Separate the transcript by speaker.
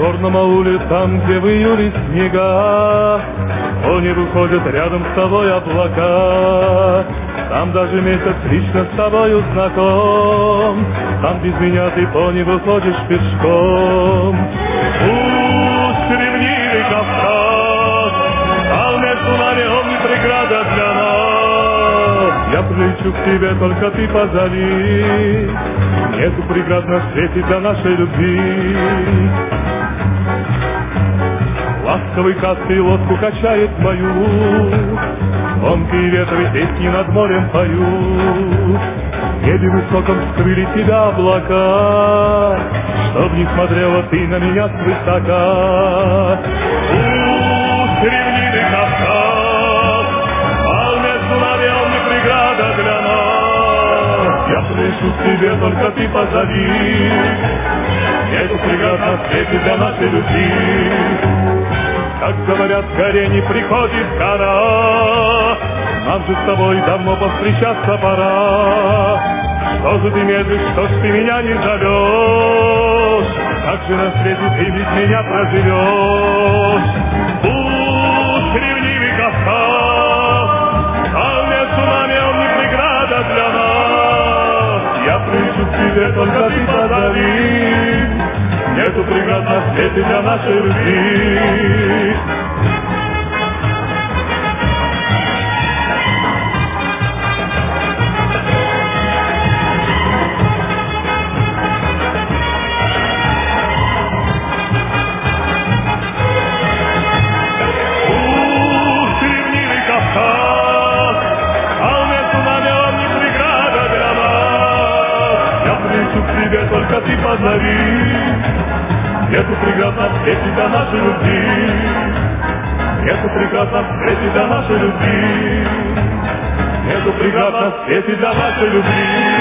Speaker 1: черном ауле, там, где в июле снега, то не выходят рядом с тобой облака. Там даже месяц лично с тобою знаком, там без меня ты то не выходишь пешком. Пусть ревнивый Кавказ, а между нами он не преграда для нас. Я прилечу к тебе, только ты позови, нету преград на свете для нашей любви. Ласковый Каспий лодку качает мою, тонкие ветры песни над морем поют. В небе высоком скрыли тебя облака, чтоб не смотрела ты на меня свысока. Пусть ревнивый Кавказ, а между нами он не преграда для нас. Я слышу к тебе, только ты позови, нету преград на свете для нашей любви. Как говорят, к горе не приходит гора, нам же с тобой давно повстречаться пора. Что же ты медлишь, что ж ты меня не зовешь? Как же на свете ты без меня проживешь? Пусть ревнивый Кавказ, а между нами он не преграда для нас. Я прыщу к тебе, только ты позови, нету преград на свете для нашей любви. Пусть ревнивый Кавказ, а между нами он не преграда для нас. Я прыщу к тебе, только ты позови, нету преград на свете для нашей любви. Нету преград на свете для нашей любви. Нету преград на свете для нашей любви.